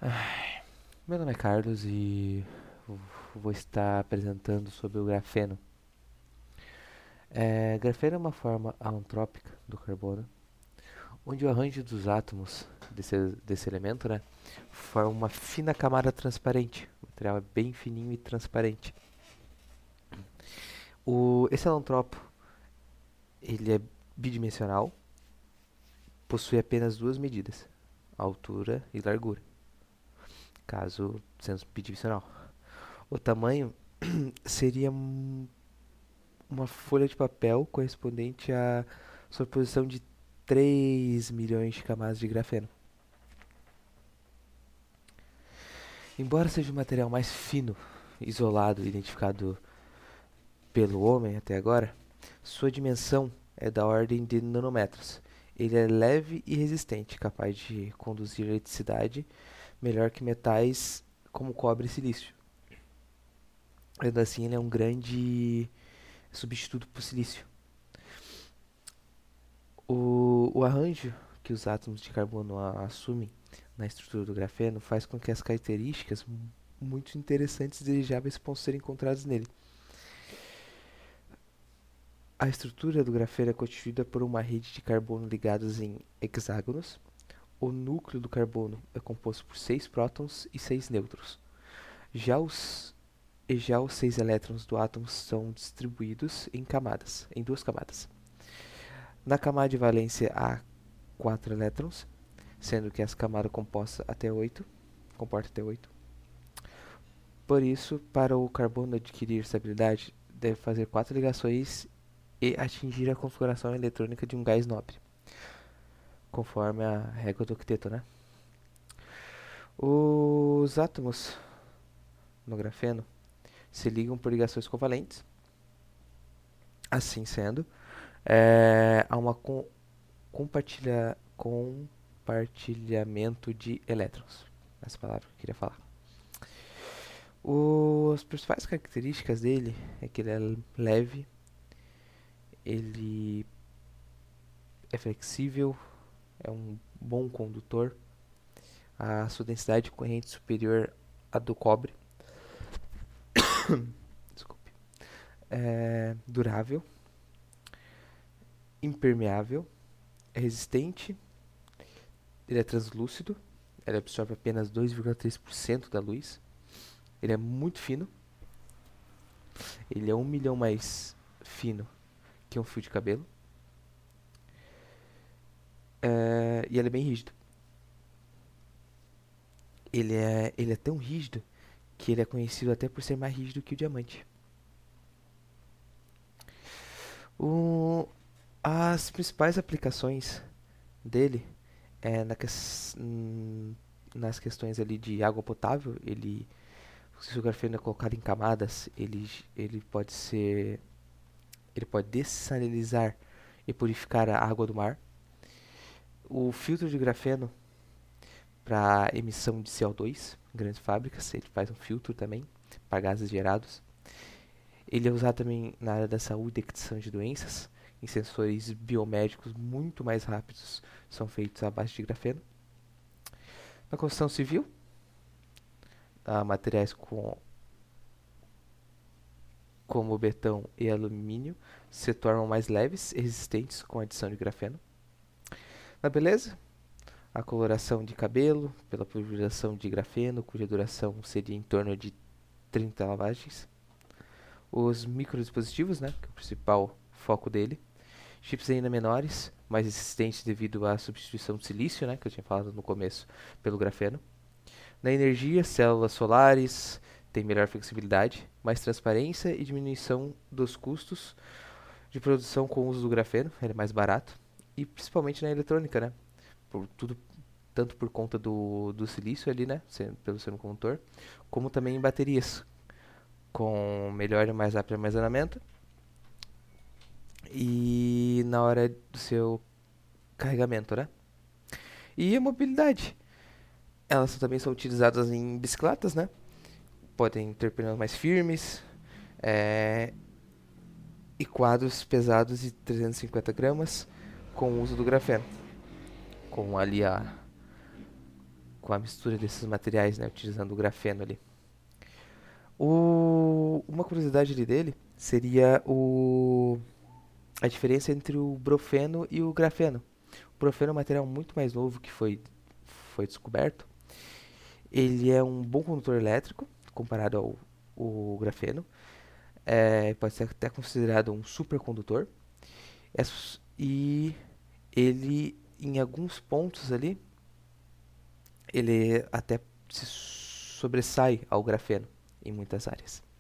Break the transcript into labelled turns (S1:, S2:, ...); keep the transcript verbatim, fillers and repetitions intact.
S1: Ai, Meu nome é Carlos e vou estar apresentando sobre o grafeno. É, grafeno é uma forma alantrópica do carbono, onde o arranjo dos átomos desse, desse elemento, né, forma uma fina camada transparente. O material é bem fininho e transparente. O, esse alantrópico ele é bidimensional, possui apenas duas medidas, altura e largura, caso sendo bidimensional. O tamanho seria uma folha de papel correspondente à sobreposição de três milhões de camadas de grafeno. Embora seja o material mais fino, isolado e identificado pelo homem até agora, sua dimensão é da ordem de nanômetros. Ele é leve e resistente, capaz de conduzir eletricidade melhor que metais como cobre e silício. Ainda assim, ele é um grande substituto para o silício. O, o arranjo que os átomos de carbono a- assumem na estrutura do grafeno faz com que as características muito interessantes e desejáveis possam ser encontradas nele. A estrutura do grafeno é constituída por uma rede de carbono ligados em hexágonos. O núcleo do carbono é composto por seis prótons e seis nêutrons. Já os, e já os seis elétrons do átomo são distribuídos em camadas, em duas camadas. Na camada de valência há quatro elétrons, sendo que essa camada composta até oito, comporta até oito. Por isso, para o carbono adquirir estabilidade, deve fazer quatro ligações e atingir a configuração eletrônica de um gás nobre, conforme a regra do octeto, né? Os átomos no grafeno se ligam por ligações covalentes. Assim sendo, é, há uma com, compartilha, compartilhamento de elétrons. Essa palavra que eu queria falar. O, as principais características dele é que ele é leve, ele é flexível, é um bom condutor, a sua densidade de corrente superior à do cobre, desculpe, é durável, impermeável, é resistente, ele é translúcido, ele absorve apenas dois vírgula três por cento da luz, ele é muito fino, ele é um milhão mais fino que um fio de cabelo, é, e ele é bem rígido. Ele é, ele é tão rígido que ele é conhecido até por ser mais rígido que o diamante. O, as principais aplicações dele é na ques- hum, nas questões ali de água potável. Ele, se o grafeno é colocado em camadas, ele, ele pode ser, ele pode dessalinizar e purificar a água do mar. O filtro de grafeno para emissão de C O dois em grandes fábricas, ele faz um filtro também para gases gerados. Ele é usado também na área da saúde e detecção de doenças, em sensores biomédicos muito mais rápidos são feitos à base de grafeno. Na construção civil, há materiais com, como betão e alumínio se tornam mais leves e resistentes com a adição de grafeno. Na beleza, a coloração de cabelo pela pulverização de grafeno, cuja duração seria em torno de trinta lavagens. Os microdispositivos, né, que é o principal foco dele. Chips ainda menores, mais resistentes devido à substituição do silício, né, que eu tinha falado no começo, pelo grafeno. Na energia, células solares têm melhor flexibilidade, mais transparência e diminuição dos custos de produção com o uso do grafeno, ele é mais barato. E principalmente na eletrônica, né, por tudo, tanto por conta do, do silício ali, né, sendo, pelo semicondutor, como também em baterias, com melhor e mais rápido armazenamento e na hora do seu carregamento, né? E a mobilidade. Elas também são utilizadas em bicicletas, né? Podem ter pneus mais firmes é, e quadros pesados de trezentos e cinquenta gramas com o uso do grafeno. Com ali a, com a mistura desses materiais, né, utilizando o grafeno ali. O, uma curiosidade ali dele seria o, a diferença entre o brofeno e o grafeno. O brofeno é um material muito mais novo que foi, foi descoberto. Ele é um bom condutor elétrico comparado ao, ao grafeno. É, pode ser até considerado um supercondutor. É, e ele, em alguns pontos ali, ele até se sobressai ao grafeno em muitas áreas.